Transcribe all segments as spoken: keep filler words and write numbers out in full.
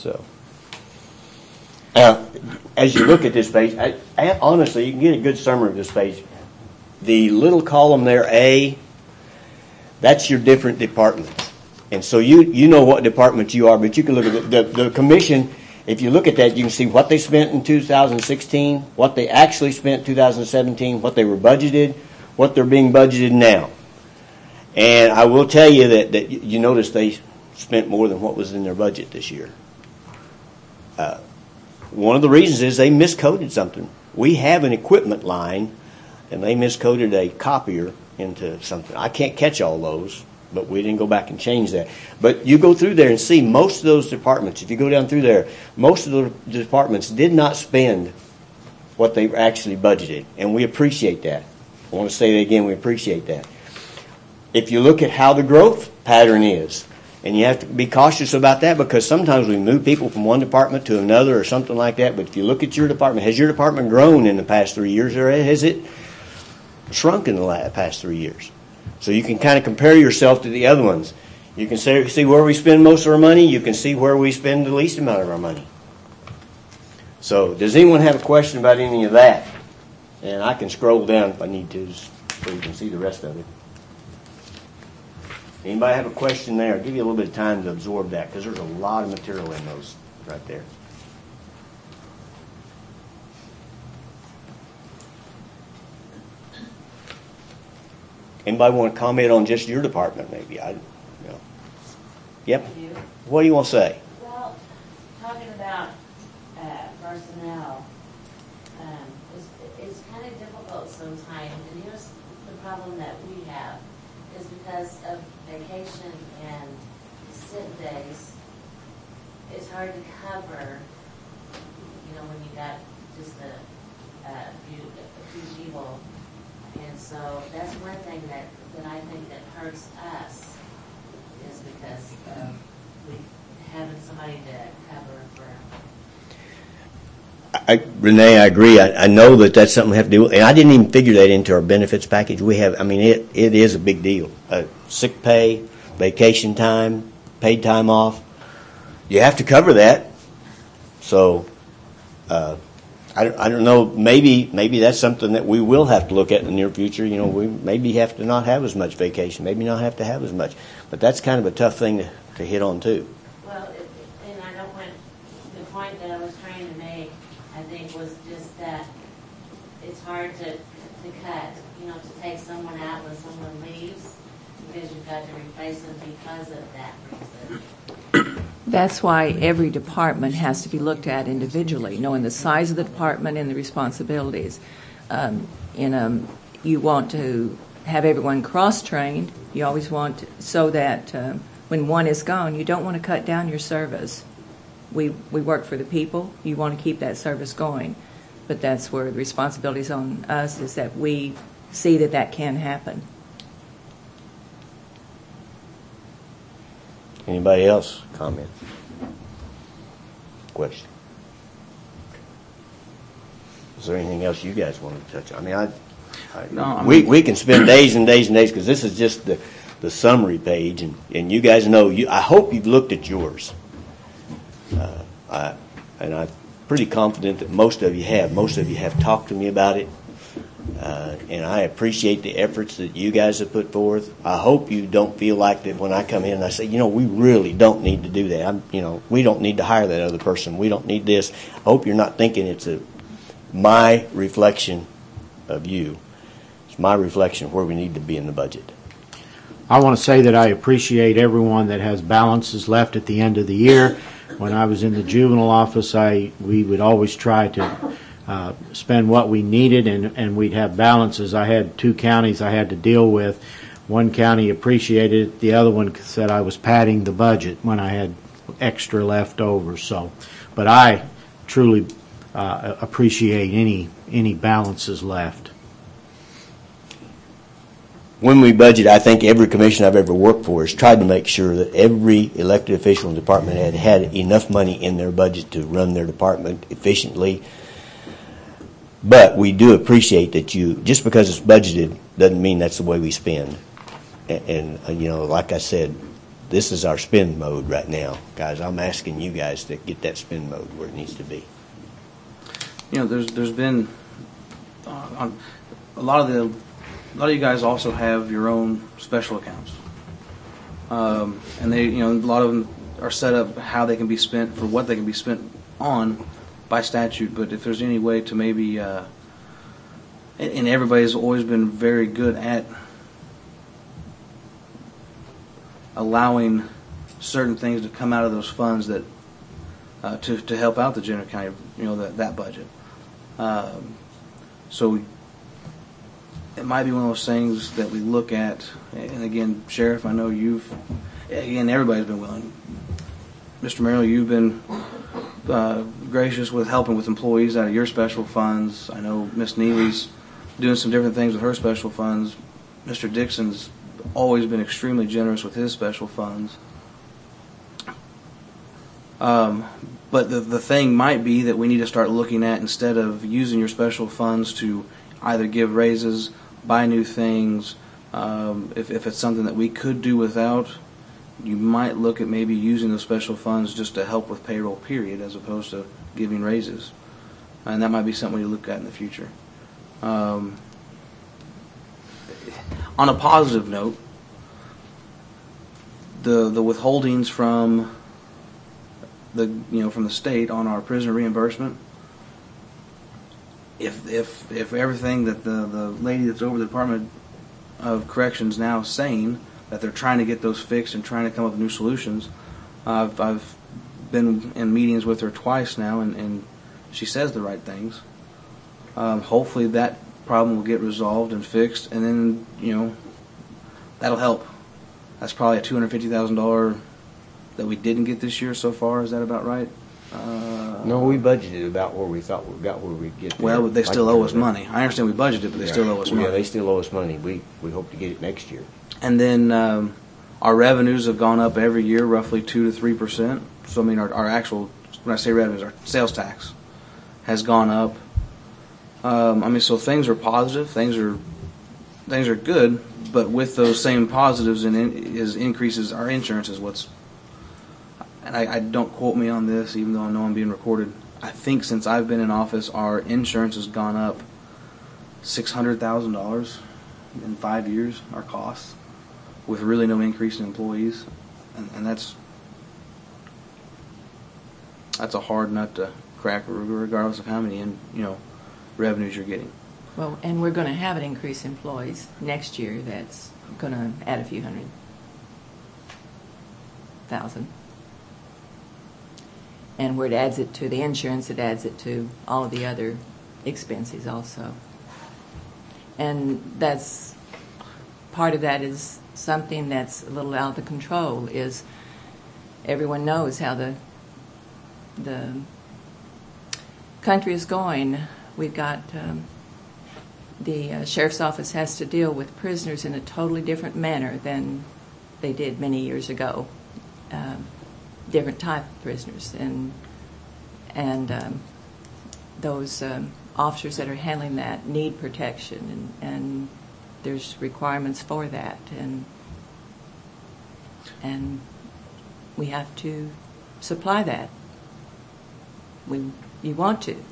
So, uh, as you look at this page, I, I, honestly, you can get a good summary of this page. The little column there, A, that's your different departments. And so you, you know what department you are, but you can look at the, the, the commission. If you look at that, you can see what they spent in two thousand sixteen, what they actually spent in two thousand seventeen, what they were budgeted, what they're being budgeted now. And I will tell you that, that you notice they spent more than what was in their budget this year. Uh, one of the reasons is they miscoded something. We have an equipment line, and they miscoded a copier into something. I can't catch all those, but we didn't go back and change that. But you go through there and see most of those departments, if you go down through there, most of the departments did not spend what they actually budgeted, and we appreciate that. I want to say that again, we appreciate that. If you look at how the growth pattern is, and you have to be cautious about that because sometimes we move people from one department to another or something like that, but if you look at your department, has your department grown in the past three years or has it shrunk in the past three years? So you can kind of compare yourself to the other ones. You can see where we spend most of our money. You can see where we spend the least amount of our money. So does anyone have a question about any of that? And I can scroll down if I need to so you can see the rest of it. Anybody have a question there? I'll give you a little bit of time to absorb that because there's a lot of material in those right there. Anybody want to comment on just your department maybe? I, you know. Yep. What do you want to say? Well, talking about uh, personnel, um, it's, it's kind of difficult sometimes. And here's the problem that we have is because of vacation and sick days, it's hard to cover, you know, when you got just a, a, few, a few people. And so that's one thing that, that I think that hurts us is because of we having somebody to cover for. I, Renee, I agree. I, I know that that's something we have to do, and I didn't even figure that into our benefits package. We have, I mean, it it is a big deal. Uh, sick pay, vacation time, paid time off. You have to cover that. So, uh, I don't, I don't know. Maybe maybe that's something that we will have to look at in the near future. You know, we maybe have to not have as much vacation, maybe not have to have as much. But that's kind of a tough thing to, to hit on too. Well, it, and I don't want the point that I was trying to make. I think was just that it's hard to to cut. You know, to take someone out when someone leaves because you've got to replace them because of that reason. That's why every department has to be looked at individually, knowing the size of the department and the responsibilities. Um, in a, you want to have everyone cross-trained. You always want to, so that uh, when one is gone, you don't want to cut down your service. We we work for the people. You want to keep that service going, but that's where the responsibility is on us. Is that we see that that can happen. Anybody else comment? Question? Is there anything else you guys want to touch on? I mean, I, I no, I we mean, we can spend days and days and days because this is just the, the summary page, and, and you guys know. You, I hope you've looked at yours. Uh, I, and I'm pretty confident that most of you have. Most of you have talked to me about it. Uh, and I appreciate the efforts that you guys have put forth. I hope you don't feel like that when I come in and I say, you know, we really don't need to do that. I'm, you know, we don't need to hire that other person. We don't need this. I hope you're not thinking it's a my reflection of you. It's my reflection of where we need to be in the budget. I want to say that I appreciate everyone that has balances left at the end of the year. When I was in the juvenile office, I we would always try to Uh, spend what we needed, and, and we'd have balances. I had two counties I had to deal with. One county appreciated it. The other one said I was padding the budget when I had extra left over. So, but I truly uh, appreciate any any balances left. When we budget, I think every commission I've ever worked for has tried to make sure that every elected official in the department had had enough money in their budget to run their department efficiently. But we do appreciate that you, just because it's budgeted doesn't mean that's the way we spend. And, and you know, like I said, this is our spend mode right now. Guys, I'm asking you guys to get that spend mode where it needs to be. You know, there's there's been uh, on, a lot of the a lot of you guys also have your own special accounts, um, and they you know a lot of them are set up how they can be spent for what they can be spent on by statute. But if there's any way to maybe uh, and, and everybody's always been very good at allowing certain things to come out of those funds that uh, to to help out the general county, you know, that that budget. Um, so it might be one of those things that we look at. And again, Sheriff, I know you've again everybody's been willing. Mister Merrill, you've been uh, gracious with helping with employees out of your special funds. I know Miss Neely's doing some different things with her special funds. Mister Dixon's always been extremely generous with his special funds. Um, but the the thing might be that we need to start looking at, instead of using your special funds to either give raises, buy new things, um, if, if it's something that we could do without, you might look at maybe using those special funds just to help with payroll, period, as opposed to giving raises. And that might be something we look at in the future. Um, on a positive note, the the withholdings from the you know from the state on our prisoner reimbursement, if if if everything that the the lady that's over the Department of Corrections now is saying, that they're trying to get those fixed and trying to come up with new solutions. I've I've been in meetings with her twice now, and, and she says the right things. Um, hopefully that problem will get resolved and fixed, and then you know that'll help. That's probably a two hundred fifty thousand dollars that we didn't get this year so far. Is that about right? Uh, No, we budgeted about where we thought we got where we'd get there. Well, they still Like, owe us money. I understand we budgeted, but they yeah. still owe us money. Yeah, they still owe us money. We we hope to get it next year. And then um, our revenues have gone up every year, roughly two to three percent. So I mean, our, our actual, when I say revenues, our sales tax has gone up. Um, I mean, so things are positive, things are things are good, but with those same positives and in, is increases, our insurance is what's. And I, I don't quote me on this, even though I know I'm being recorded. I think since I've been in office, our insurance has gone up six hundred thousand dollars in five years. Our costs, with really no increase in employees, and, and that's that's a hard nut to crack, regardless of how many in, you know revenues you're getting. Well, and we're going to have an increase in employees next year. That's going to add a few hundred thousand. And where it adds it to the insurance, it adds it to all of the other expenses also. And that's part of that is something that's a little out of the control. Is everyone knows how the the country is going. We've got um, the uh, sheriff's office has to deal with prisoners in a totally different manner than they did many years ago. Um, different type of prisoners, and and um, those um, officers that are handling that need protection, and, and there's requirements for that, and and we have to supply that. We you want to,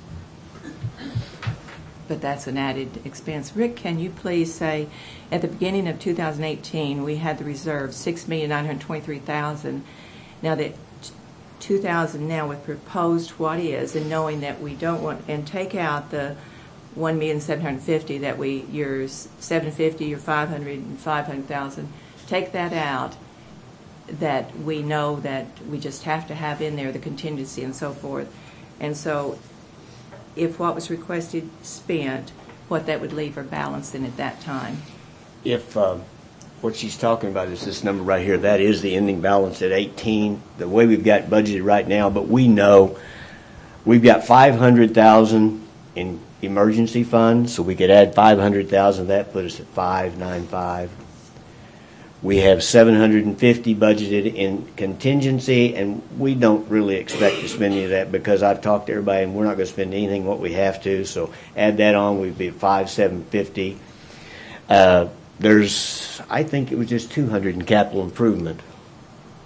but that's an added expense. Rick, can you please say, at the beginning of two thousand eighteen, we had the reserve six million nine hundred twenty-three thousand. Now that two thousand now with proposed what is, and knowing that we don't want, and take out the one million seven hundred fifty that we, your seven fifty, your five hundred and five hundred thousand, take that out, that we know that we just have to have in there the contingency and so forth. And so if what was requested spent, what that would leave our balance in at that time. If um, what she's talking about is this number right here, that is the ending balance at eighteen, the way we've got budgeted right now, but we know we've got five hundred thousand in emergency funds, so we could add five hundred thousand of that, put us at five ninety-five. We have seven hundred fifty budgeted in contingency, and we don't really expect to spend any of that because I've talked to everybody and we're not going to spend anything what we have to, so add that on, we'd be at five seven fifty. Uh, there's, I think it was just two hundred in capital improvement.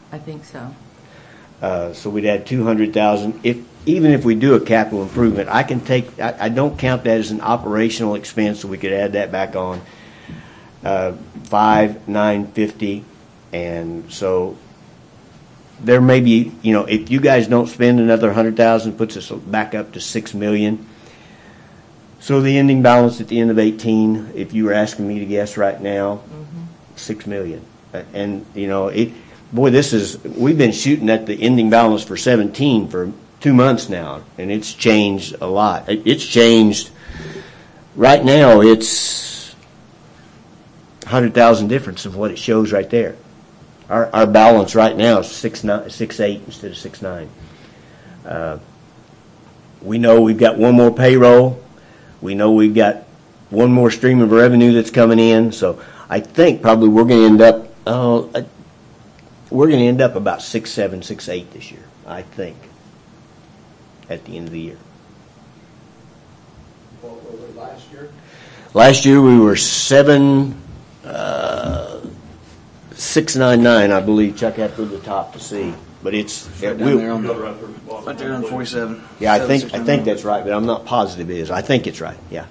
I think so. Uh, so we'd add two hundred thousand. If even if we do a capital improvement, I can take. I, I don't count that as an operational expense, so we could add that back on. Uh, five nine fifty, and so there may be. You know, if you guys don't spend another hundred thousand, puts us back up to six million. So the ending balance at the end of eighteen, if you were asking me to guess right now, mm-hmm. six million. And you know it. Boy, this is, we've been shooting at the ending balance for seventeen for two months now, and it's changed a lot. It, it's changed, right now it's one hundred thousand difference of what it shows right there. Our our balance right now is six nine, six eight instead of six nine. Uh, we know we've got one more payroll. We know we've got one more stream of revenue that's coming in, so I think probably we're going to end up, oh, uh, we're going to end up about six seven, six eight this year, I think, at the end of the year. What were we last year? Last year we were seven, uh, six nine nine, I believe. Chuck had to go to the top to see, but it's Right it, down there on the, Right right there on forty-seven. yeah. I Seven, think six, I nine, think nine. that's right, but I'm not positive it is. I think it's right. Yeah.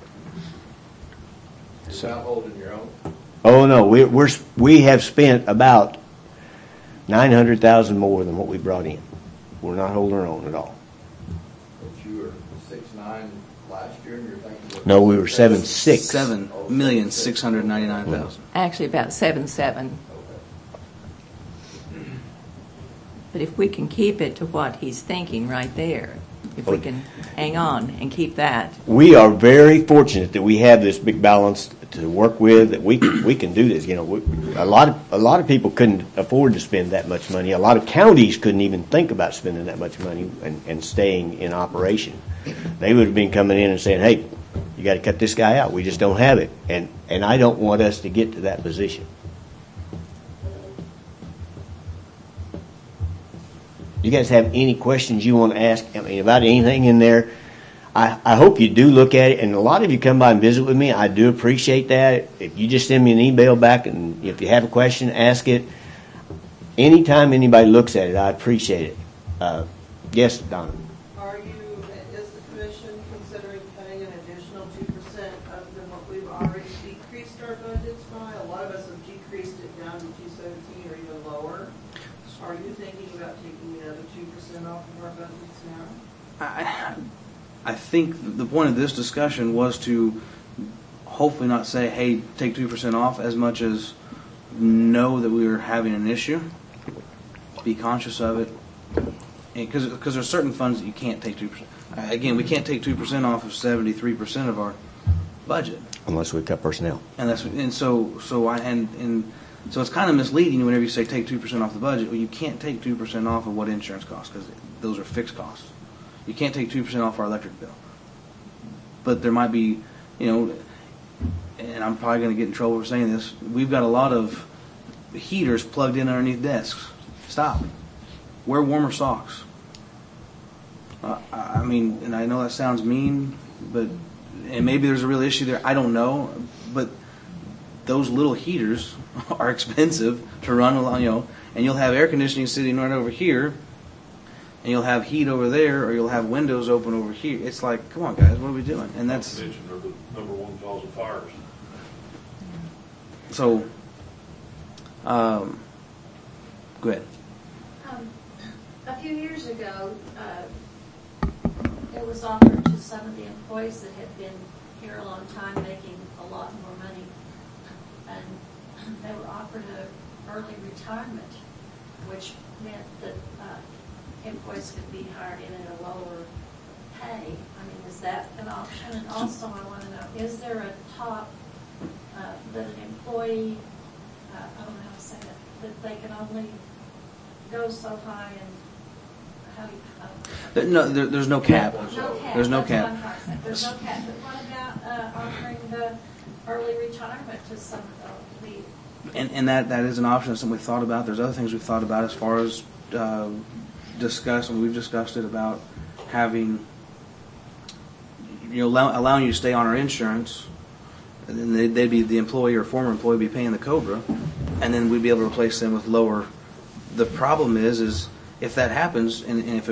You're not holding your own. Oh no, we we're we have spent about nine hundred thousand more than what we brought in. We're not holding our own at all. But you were six nine last year, and you're thinking. No, we were seven six. Seven million six hundred ninety-nine thousand. Actually, about seven seven. But if we can keep it to what he's thinking right there, if we can hang on and keep that. We are very fortunate that we have this big balance to work with. That we can we can do this. You know, we, a lot of a lot of people couldn't afford to spend that much money. A lot of counties couldn't even think about spending that much money and, and staying in operation. They would have been coming in and saying, "Hey, you got to cut this guy out. We just don't have it." And and I don't want us to get to that position. You guys have any questions you want to ask, I mean, about anything in there? I, I hope you do look at it, and a lot of you come by and visit with me. I do appreciate that. If you just send me an email back, and if you have a question, ask it. Anytime anybody looks at it, I appreciate it. Uh, yes, Donna. Are you, is the commission considering paying an additional two percent other than what we've already decreased our budgets by? A lot of us have decreased it down to two seventeen or even lower. Are you thinking about taking another two percent off of our budgets now? I, I think the point of this discussion was to hopefully not say, hey, take two percent off, as much as know that we are having an issue, be conscious of it, because because there are certain funds that you can't take two percent. Again, we can't take two percent off of seventy-three percent of our budget. Unless we cut personnel. And that's and so so I and and so it's kind of misleading whenever you say take two percent off the budget. Well, you can't take two percent off of what insurance costs, because those are fixed costs. You can't take two percent off our electric bill. But there might be, you know, and I'm probably going to get in trouble for saying this, we've got a lot of heaters plugged in underneath desks. Stop. Wear warmer socks. Uh, I mean, and I know that sounds mean, but and maybe there's a real issue there. I don't know, but those little heaters are expensive to run along, you know, and you'll have air conditioning sitting right over here, and you'll have heat over there, or you'll have windows open over here. It's like, come on, guys, what are we doing? And that's Not to mention they're the number one cause of fires. so. Um, go ahead. Um, A few years ago, uh, it was offered to some of the employees that had been here a long time, making a lot more money, and they were offered a early retirement, which meant that uh, employees could be hired in at a lower pay. I mean, is that an option? And also, I want to know, is there a top uh, that an employee, uh, I don't know how to say it, that they can only go so high and how do you, uh, No, there, there's no cap. no cap. There's no That's cap. what I'm trying to say. There's no cap. But what about uh, offering the early retirement to some of the, And, and that, that is an option. That's something we've thought about. There's other things we've thought about as far as uh, discuss, and we've discussed it about having, you know, allow, allowing you to stay on our insurance, and then they'd, they'd be the employee or former employee be paying the COBRA, and then we'd be able to replace them with lower the problem is, is if that happens, and, and if it